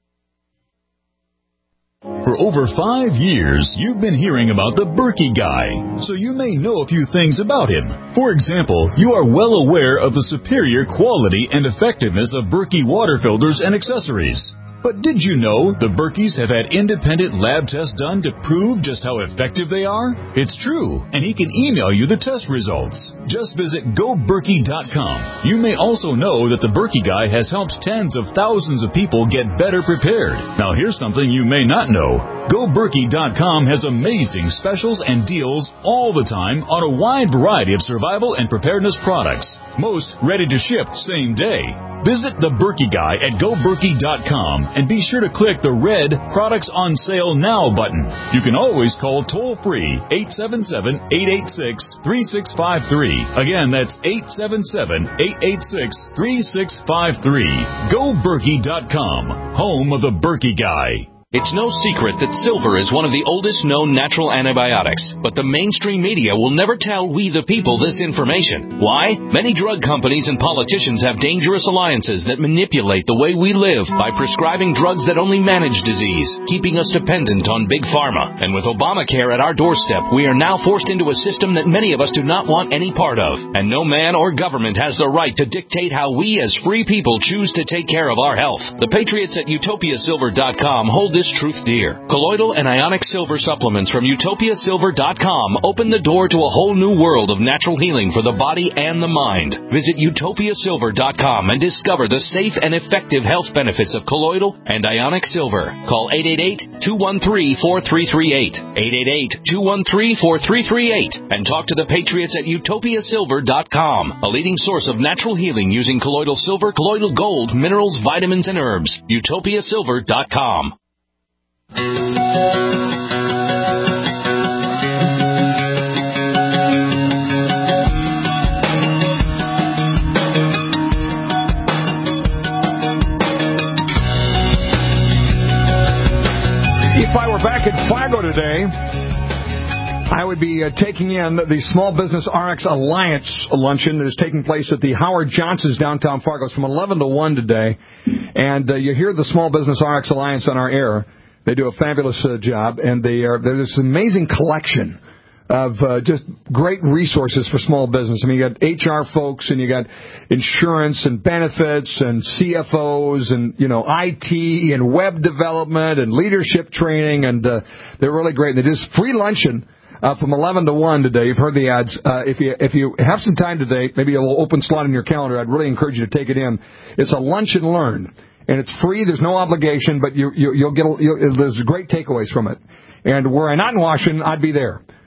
For over five years, you've been hearing about the Berkey Guy, so you may know a few things about him. For example, you are well aware of the superior quality and effectiveness of Berkey water filters and accessories. But did you know the Berkeys have had independent lab tests done to prove just how effective they are? It's true, and he can email you the test results. Just visit go berkey dot com. You may also know that the Berkey Guy has helped tens of thousands of people get better prepared. Now here's something you may not know. go berkey dot com has amazing specials and deals all the time on a wide variety of survival and preparedness products. Most ready to ship same day. Visit the Berkey Guy at go berkey dot com and be sure to click the red Products on Sale Now button. You can always call toll-free eight seven seven, eight eight six, three six five three. Again, that's eight seven seven, eight eight six, three six five three. go berkey dot com, home of the Berkey Guy. It's no secret that silver is one of the oldest known natural antibiotics, but the mainstream media will never tell we the people this information. Why? Many drug companies and politicians have dangerous alliances that manipulate the way we live by prescribing drugs that only manage disease, keeping us dependent on big pharma. And with Obamacare at our doorstep, we are now forced into a system that many of us do not want any part of. And no man or government has the right to dictate how we as free people choose to take care of our health. The patriots at utopia silver dot com hold this truth dear. Colloidal and ionic silver supplements from utopia silver dot com open the door to a whole new world of natural healing for the body and the mind. Visit utopia silver dot com and discover the safe and effective health benefits of colloidal and ionic silver. Call eight eight eight, two one three, four three three eight, eight eight eight, two one three, four three three eight, and talk to the patriots at utopia silver dot com, a leading source of natural healing using colloidal silver, colloidal gold, minerals, vitamins, and herbs. utopia silver dot com. If I were back at Fargo today, I would be uh, taking in the Small Business R X Alliance luncheon that is taking place at the Howard Johnson's downtown Fargo. It's from eleven to one today. And uh, you hear the Small Business R X Alliance on our air. They do a fabulous uh, job, and they are, there's this amazing collection of uh, just great resources for small business. I mean, you got H R folks, and you got insurance and benefits and C F Os and, you know, I T and web development and leadership training, and uh, they're really great. And they do this free luncheon uh, from eleven to one today. You've heard the ads. Uh, if you if you have some time today, maybe a little open slot in your calendar, I'd really encourage you to take it in. It's a lunch and learn. And it's free. There's no obligation, but you, you, you'll get you'll, there's great takeaways from it. And were I not in Washington, I'd be there.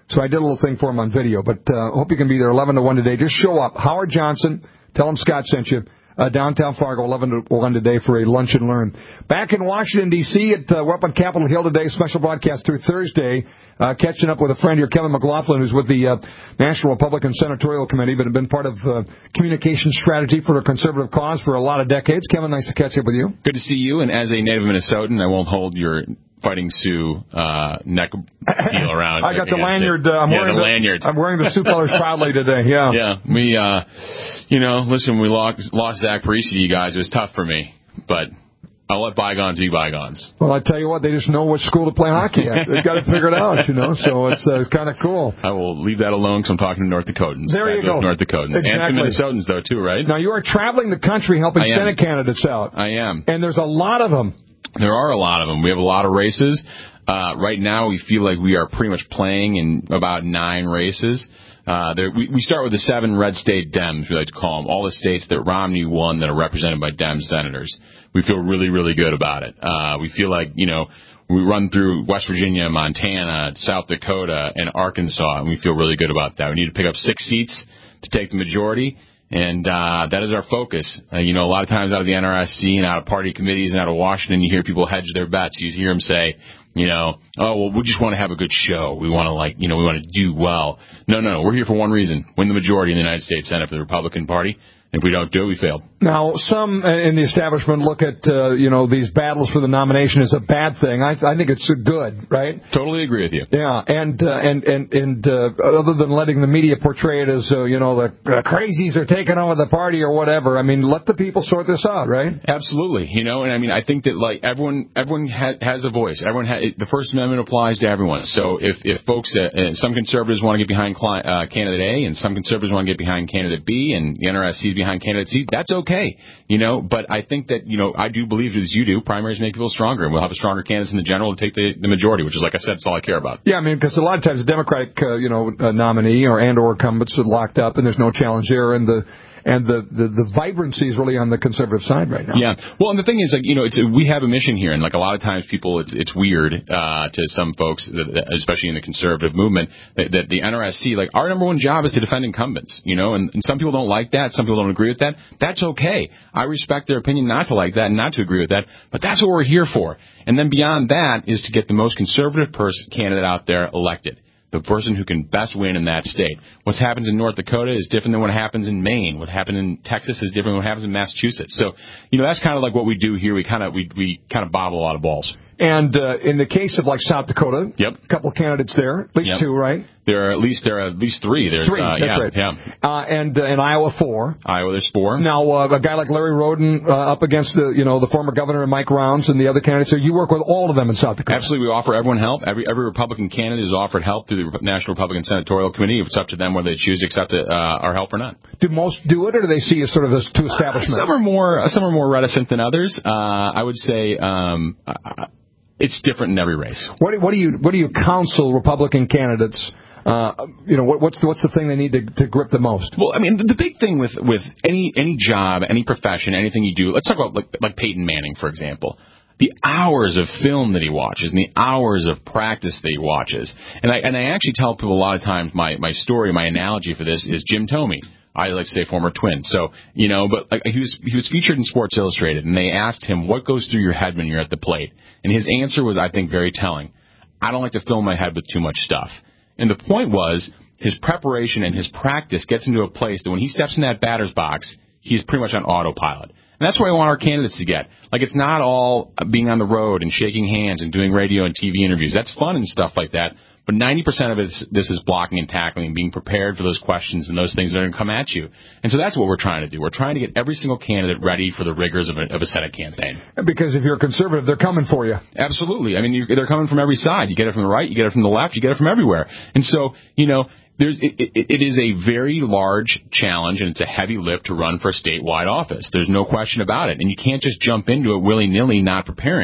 So I did a little thing for him on video, but uh, hope you can be there eleven to one today. Just show up. Howard Johnson, tell him Scott sent you. Uh, downtown Fargo, eleven to one today for a lunch and learn. Back in Washington, D C, at, uh, we're up on Capitol Hill today, special broadcast through Thursday, uh, catching up with a friend here, Kevin McLaughlin, who's with the uh, National Republican Senatorial Committee, but has been part of uh, communication strategy for the conservative cause for a lot of decades. Kevin, nice to catch up with you. Good to see you, and as a native Minnesotan, I won't hold your Fighting Sioux uh, neck deal around. I got the lanyard. Uh, I'm yeah, wearing the, the lanyard. I'm wearing the Sioux colors proudly today. Yeah. Yeah. We, uh, you know, listen, we lost, lost Zach Parisi to you guys. It was tough for me, but I'll let bygones be bygones. Well, I tell you what, they just know which school to play hockey at. They've got it figured out, you know. So it's uh, it's kind of cool. I will leave that alone because I'm talking to North Dakotans. There you go. North Dakotans exactly. And some Minnesotans though too, right? Now you are traveling the country helping Senate candidates out. I am, and there's a lot of them. There are a lot of them. We have a lot of races. Uh, right now, we feel like we are pretty much playing in about nine races. Uh, there, we, we start with the seven red state Dems, we like to call them, all the states that Romney won that are represented by Dem senators. We feel really, really good about it. Uh, we feel like, you know, we run through West Virginia, Montana, South Dakota, and Arkansas, and we feel really good about that. We need to pick up six seats to take the majority. And uh that is our focus. Uh, you know, a lot of times out of the N R S C and out of party committees and out of Washington, you hear people hedge their bets. You hear them say, you know, oh, well, we just want to have a good show. We want to, like, you know, we want to do well. No, no, no. We're here for one reason. Win the majority in the United States Senate for the Republican Party. If we don't do it, we failed. Now, some in the establishment look at, uh, you know, these battles for the nomination as a bad thing. I, I think it's good, right? Totally agree with you. Yeah, and uh, and and and uh, other than letting the media portray it as, uh, you know, the uh, crazies are taking over the party or whatever, I mean, let the people sort this out, right? Absolutely. You know, and I mean, I think that, like, everyone everyone ha- has a voice. Everyone ha- the First Amendment applies to everyone. So if, if folks, uh, uh, some conservatives want to get behind cli- uh, candidate A and some conservatives want to get behind candidate B and the N R S C is behind candidate C, that's okay, you know, but I think that, you know, I do believe, as you do, primaries make people stronger, and we'll have a stronger candidates in the general to take the, the majority, which is, like I said, it's all I care about. Yeah, I mean, because a lot of times the Democratic, uh, you know, uh, nominee or and or incumbents are locked up, and there's no challenge there, and the and the, the, the vibrancy is really on the conservative side right now. Yeah. Well, and the thing is, like, you know, it's we have a mission here, and, like, a lot of times people, it's it's weird uh, to some folks, that, that, especially in the conservative movement, that, that the N R S C, like, our number one job is to defend incumbents, you know, and, and some people don't like that, some people don't agree with that. That's okay. I respect their opinion not to like that and not to agree with that, but that's what we're here for. And then beyond that is to get the most conservative person candidate out there elected. The person who can best win in that state. What happens in North Dakota is different than what happens in Maine. What happened in Texas is different than what happens in Massachusetts. So, you know, that's kind of like what we do here. We kind of we we kind of bobble a lot of balls. And uh, in the case of, like, South Dakota, yep, a couple of candidates there, at least yep. two, right? There are at least there are at least three. There's three. Uh, that's yeah, right. Yeah. Uh, and uh, in Iowa, four. Iowa, there's four. Now, uh, a guy like Larry Roden uh, up against the, you know, the former governor Mike Rounds and the other candidates. So you work with all of them in South Dakota. Absolutely, we offer everyone help. Every every Republican candidate is offered help through the National Republican Senatorial Committee. It's up to them whether they choose to accept it, uh, our help or not. Do most do it, or do they see you sort of as two establishment? Uh, some are more some are more reticent than others. Uh, I would say. Um, uh, It's different in every race. What do, what do you what do you counsel Republican candidates? Uh, you know, what, what's the, what's the thing they need to, to grip the most? Well, I mean, the, the big thing with with any any job, any profession, anything you do. Let's talk about like like Peyton Manning, for example. The hours of film that he watches and the hours of practice that he watches. And I and I actually tell people a lot of times my my story, my analogy for this is Jim Thome. I like to say former twin. So, you know, but like, he was he was featured in Sports Illustrated, and they asked him, what goes through your head when you're at the plate? And his answer was, I think, very telling. I don't like to fill my head with too much stuff. And the point was, his preparation and his practice gets into a place that when he steps in that batter's box, he's pretty much on autopilot. And that's what I want our candidates to get. Like, it's not all being on the road and shaking hands and doing radio and T V interviews. That's fun and stuff like that. But ninety percent of it is, this is blocking and tackling, being prepared for those questions and those things that are going to come at you. And so that's what we're trying to do. We're trying to get every single candidate ready for the rigors of a, of a Senate campaign. Because if you're a conservative, they're coming for you. Absolutely. I mean, you're, they're coming from every side. You get it from the right, you get it from the left, you get it from everywhere. And so, you know, There's, it, it, it is a very large challenge, and it's a heavy lift to run for a statewide office. There's no question about it. And you can't just jump into it willy-nilly, not preparing.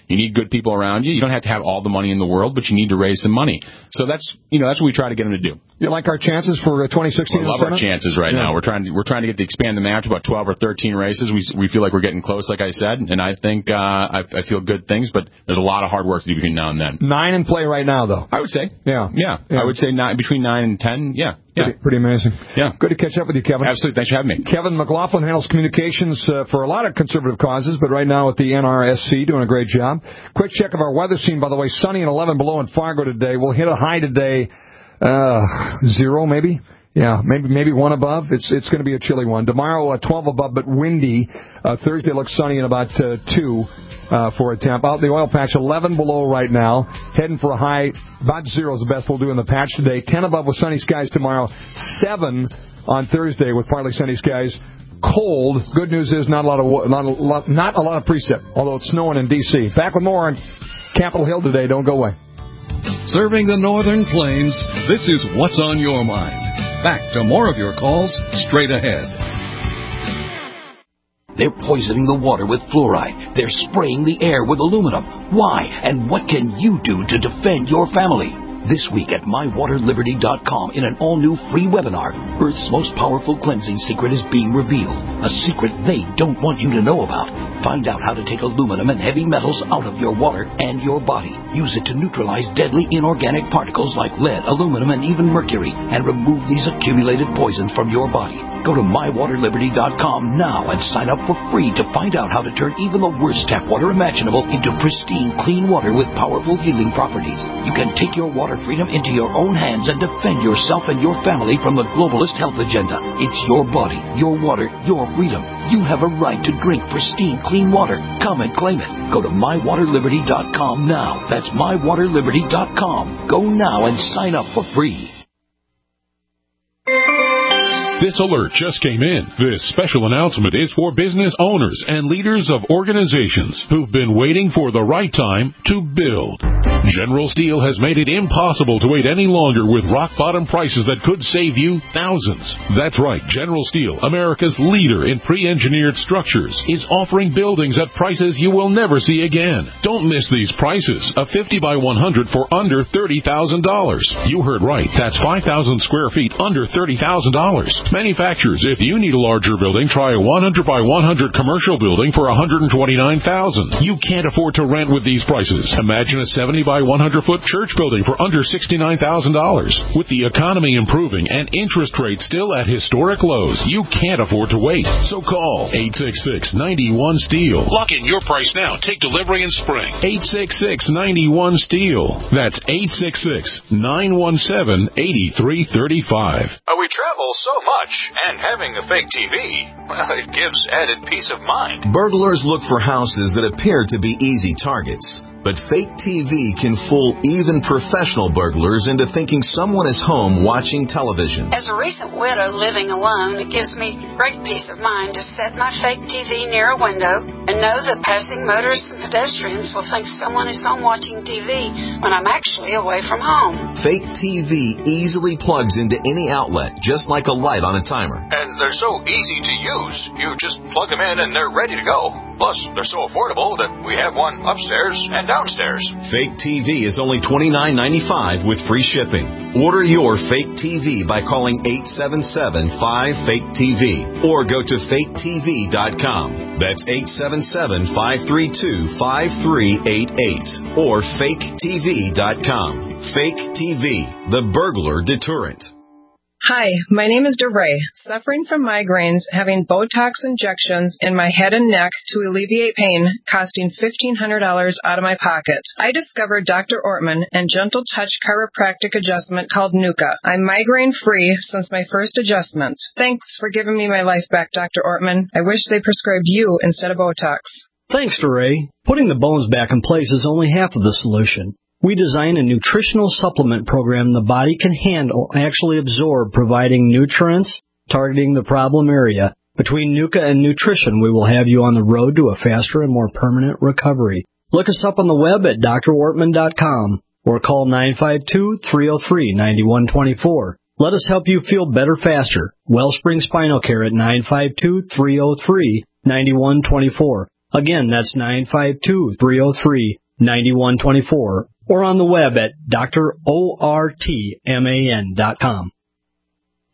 You need good people around you. You don't have to have all the money in the world, but you need to raise some money. So that's, you know, that's what we try to get them to do. You like our chances for twenty sixteen? We love our chances right yeah. now. We're trying to we're trying to get to expand the map to about twelve or thirteen races. We we feel like we're getting close, like I said, and I think uh, I, I feel good things. But there's a lot of hard work to do between now and then. Nine in play right now, though. I would say. Yeah, yeah. yeah. I would say nine between nine and ten. Yeah, yeah. Pretty, pretty amazing. Yeah. Good to catch up with you, Kevin. Absolutely. Thanks for having me. Kevin McLaughlin handles communications uh, for a lot of conservative causes, but right now at the N R S C, doing a great job. Quick check of our weather scene, by the way. Sunny and eleven below in Fargo today. We'll hit a high today. Uh, zero maybe? Yeah, maybe maybe one above. It's it's going to be a chilly one. Tomorrow, uh, twelve above, but windy. Uh, Thursday looks sunny and about uh, two uh, for a temp. Out in the oil patch, eleven below right now. Heading for a high, about zero is the best we'll do in the patch today. ten above with sunny skies tomorrow. seven on Thursday with partly sunny skies. Cold. Good news is not a lot of not a lot, not a lot of precip, although it's snowing in D C. Back with more on Capitol Hill today. Don't go away. Serving the Northern Plains, this is What's on Your Mind. Back to more of your calls straight ahead. They're poisoning the water with fluoride. They're spraying the air with aluminum. Why? And what can you do to defend your family? This week at my water liberty dot com in an all-new free webinar, Earth's most powerful cleansing secret is being revealed. A secret they don't want you to know about. Find out how to take aluminum and heavy metals out of your water and your body. Use it to neutralize deadly inorganic particles like lead, aluminum, and even mercury, and remove these accumulated poisons from your body. Go to my water liberty dot com now and sign up for free to find out how to turn even the worst tap water imaginable into pristine, clean water with powerful healing properties. You can take your water freedom into your own hands and defend yourself and your family from the globalist health agenda. It's your body, your water, your freedom. You have a right to drink pristine, clean water. Come and claim it. Go to my water liberty dot com now. That's my water liberty dot com. Go now and sign up for free. This alert just came in. This special announcement is for business owners and leaders of organizations who've been waiting for the right time to build. General Steel has made it impossible to wait any longer with rock-bottom prices that could save you thousands. That's right. General Steel, America's leader in pre-engineered structures, is offering buildings at prices you will never see again. Don't miss these prices. A fifty by one hundred for under thirty thousand dollars. You heard right. That's five thousand square feet under thirty thousand dollars. Manufacturers, if you need a larger building, try a one hundred by one hundred commercial building for one hundred twenty-nine thousand dollars. You can't afford to rent with these prices. Imagine a seventy by one hundred foot church building for under sixty-nine thousand dollars. With the economy improving and interest rates still at historic lows, you can't afford to wait. So call eight six six, nine one, STEEL. Lock in your price now. Take delivery in spring. eight six six, nine one, STEEL. That's eight six six, nine one seven, eight three three five. Uh, we travel so much, and having a fake T V, well, it gives added peace of mind. Burglars look for houses that appear to be easy targets. But fake T V can fool even professional burglars into thinking someone is home watching television. As a recent widow living alone, it gives me great peace of mind to set my fake T V near a window and know that passing motorists and pedestrians will think someone is home watching T V when I'm actually away from home. Fake T V easily plugs into any outlet, just like a light on a timer. And they're so easy to use. You just plug them in and they're ready to go. Plus, they're so affordable that we have one upstairs and downstairs. Fake T V is only twenty-nine ninety-five with free shipping. Order your fake T V by calling eight seven seven, five, fake T V or go to fake T V dot com. That's eight seven seven, five three two, five three eight eight or fake T V dot com. Fake T V, the burglar deterrent. Hi, my name is DeRay, suffering from migraines, having Botox injections in my head and neck to alleviate pain, costing fifteen hundred dollars out of my pocket. I discovered Doctor Ortman and Gentle Touch chiropractic adjustment called Nuka. I'm migraine-free since my first adjustment. Thanks for giving me my life back, Doctor Ortman. I wish they prescribed you instead of Botox. Thanks, DeRay. Putting the bones back in place is only half of the solution. We design a nutritional supplement program the body can handle, actually absorb, providing nutrients, targeting the problem area. Between Nuka and nutrition, we will have you on the road to a faster and more permanent recovery. Look us up on the web at D R ortman dot com or call nine five two, three zero three, nine one two four. Let us help you feel better faster. Wellspring Spinal Care at nine five two, three zero three, nine one two four. Again, that's nine five two, three oh three, nine one two four or on the web at D R O R T M A N dot com.